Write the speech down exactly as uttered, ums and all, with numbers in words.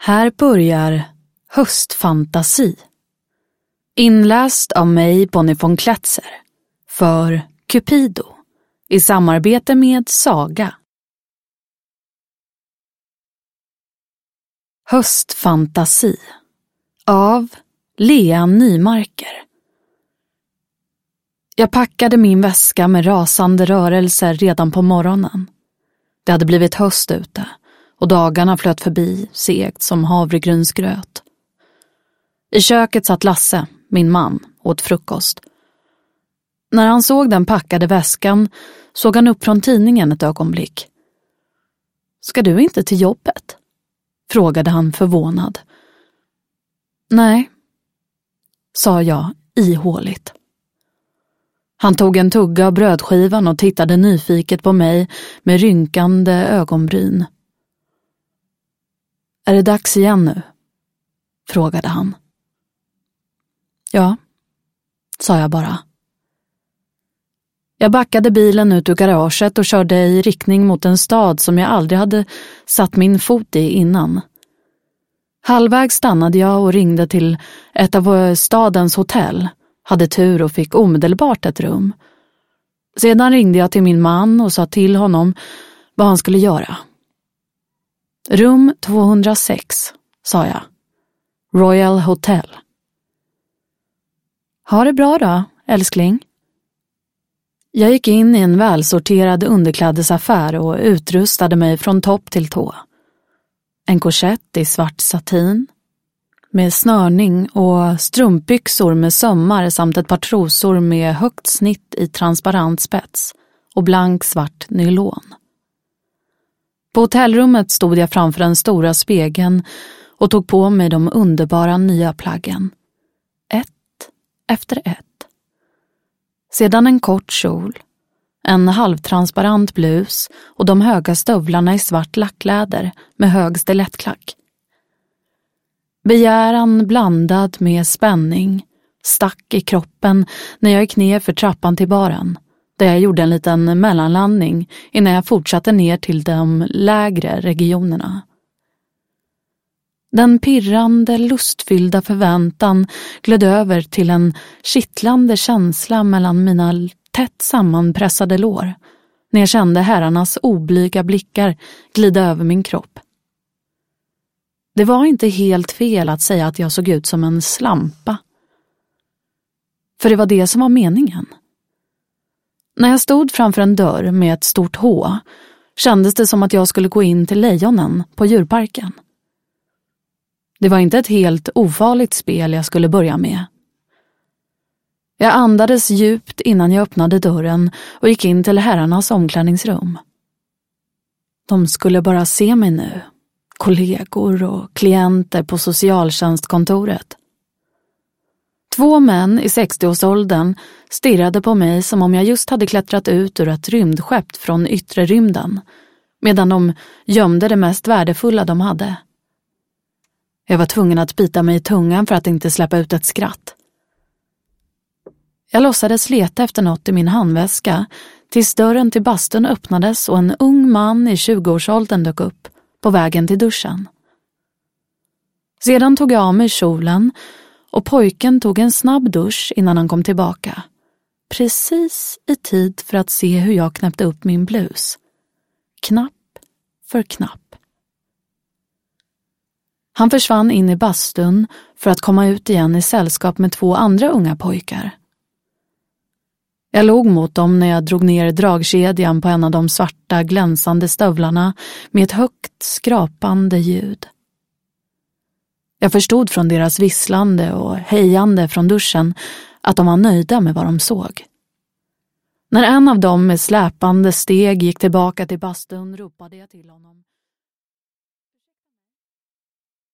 Här börjar Höstfantasi. Inläst av mig, Bonnie von Kletzer, för Cupido i samarbete med Saga. Höstfantasi av Lea Nymarker. Jag packade min väska med rasande rörelser redan på morgonen. Det hade blivit höst ute och dagarna flöt förbi, segt som havregrynsgröt. I köket satt Lasse, min man, åt frukost. När han såg den packade väskan såg han upp från tidningen ett ögonblick. "Ska du inte till jobbet?" frågade han förvånad. "Nej", sa jag ihåligt. Han tog en tugga av brödskivan och tittade nyfiket på mig med rynkande ögonbryn. "Är det dags igen nu?" frågade han. "Ja", sa jag bara. Jag backade bilen ut ur garaget och körde i riktning mot en stad som jag aldrig hade satt min fot i innan. Halvvägs stannade jag och ringde till ett av stadens hotell. Hade tur och fick omedelbart ett rum. Sedan ringde jag till min man och sa till honom vad han skulle göra. "Rum tvåhundrasex", sa jag. "Royal Hotel." "Ha det bra då, älskling." Jag gick in i en välsorterad underklädesaffär och utrustade mig från topp till tå. En korsett i svart satin med snörning och strumpbyxor med sömmar samt ett par trosor med högt snitt i transparent spets och blank svart nylon. På hotellrummet stod jag framför den stora spegeln och tog på mig de underbara nya plaggen. Ett efter ett. Sedan en kort kjol, en halvtransparent blus och de höga stövlarna i svart lackläder med hög stilettklack. Begäran blandad med spänning stack i kroppen när jag gick ner för trappan till baren, där jag gjorde en liten mellanlandning innan jag fortsatte ner till de lägre regionerna. Den pirrande, lustfyllda förväntan glöd över till en kittlande känsla mellan mina tätt sammanpressade lår när jag kände herrarnas oblyga blickar glida över min kropp. Det var inte helt fel att säga att jag såg ut som en slampa. För det var det som var meningen. När jag stod framför en dörr med ett stort H kändes det som att jag skulle gå in till lejonen på djurparken. Det var inte ett helt ofarligt spel jag skulle börja med. Jag andades djupt innan jag öppnade dörren och gick in till herrarnas omklädningsrum. De skulle bara se mig nu. Kollegor och klienter på socialtjänstkontoret. Två män i sextioårsåldern stirrade på mig som om jag just hade klättrat ut ur ett rymdskepp från yttre rymden, medan de gömde det mest värdefulla de hade. Jag var tvungen att bita mig i tungan för att inte släppa ut ett skratt. Jag låtsades leta efter något i min handväska tills dörren till bastun öppnades och en ung man i tjugoårsåldern dök upp på vägen till duschen. Sedan tog jag av mig kjolen och pojken tog en snabb dusch innan han kom tillbaka. Precis i tid för att se hur jag knäppte upp min blus. Knapp för knapp. Han försvann in i bastun för att komma ut igen i sällskap med två andra unga pojkar. Jag låg mot dem när jag drog ner dragkedjan på en av de svarta glänsande stövlarna med ett högt skrapande ljud. Jag förstod från deras visslande och hejande från duschen att de var nöjda med vad de såg. När en av dem med släpande steg gick tillbaka till bastun ropade jag till honom.